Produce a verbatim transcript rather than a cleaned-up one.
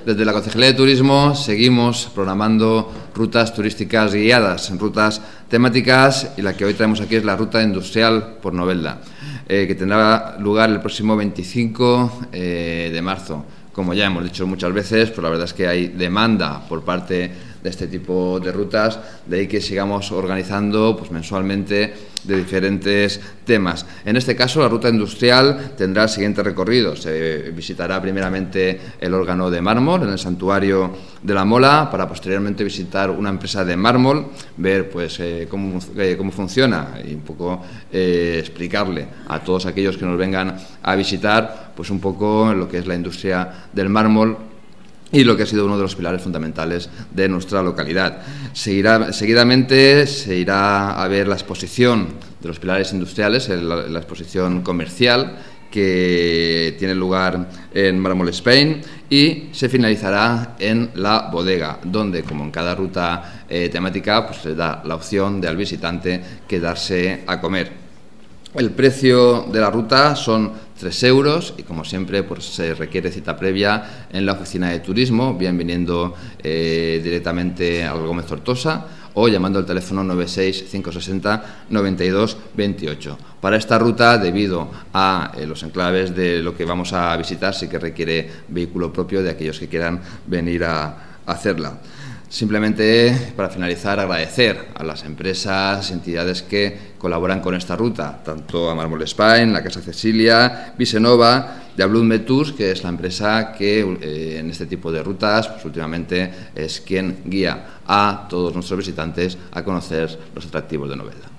Desde la Concejalía de Turismo seguimos programando rutas turísticas guiadas, rutas temáticas, y la que hoy traemos aquí es la Ruta Industrial por Novelda, eh, que tendrá lugar el próximo veinticinco eh, de marzo. Como ya hemos dicho muchas veces, pues la verdad es que hay demanda por parte de este tipo de rutas, de ahí que sigamos organizando pues, mensualmente de diferentes temas. En este caso, la ruta industrial tendrá el siguiente recorrido. Se visitará primeramente el órgano de mármol en el santuario de la Mola, para posteriormente visitar una empresa de mármol, ver pues eh, cómo, eh, cómo funciona y un poco eh, explicarle a todos aquellos que nos vengan a visitar pues un poco lo que es la industria del mármol y lo que ha sido uno de los pilares fundamentales de nuestra localidad. Seguirá, seguidamente se irá a ver la exposición de los pilares industriales, la, la exposición comercial que tiene lugar en Mármol Spain, y se finalizará en la bodega, donde, como en cada ruta eh, temática, pues se da la opción de al visitante quedarse a comer. El precio de la ruta son tres euros y, como siempre, pues se requiere cita previa en la oficina de turismo, bien viniendo eh, directamente al Gómez Tortosa o llamando al teléfono nueve seis cinco seis cero nueve dos dos ocho. Para esta ruta, debido a eh, los enclaves de lo que vamos a visitar, sí que requiere vehículo propio de aquellos que quieran venir a, a hacerla. Simplemente, para finalizar, agradecer a las empresas y entidades que colaboran con esta ruta, tanto a Mármol Spain, la Casa Cecilia, Visenova, de Blood Tours, que es la empresa que eh, en este tipo de rutas pues, últimamente es quien guía a todos nuestros visitantes a conocer los atractivos de Novelda.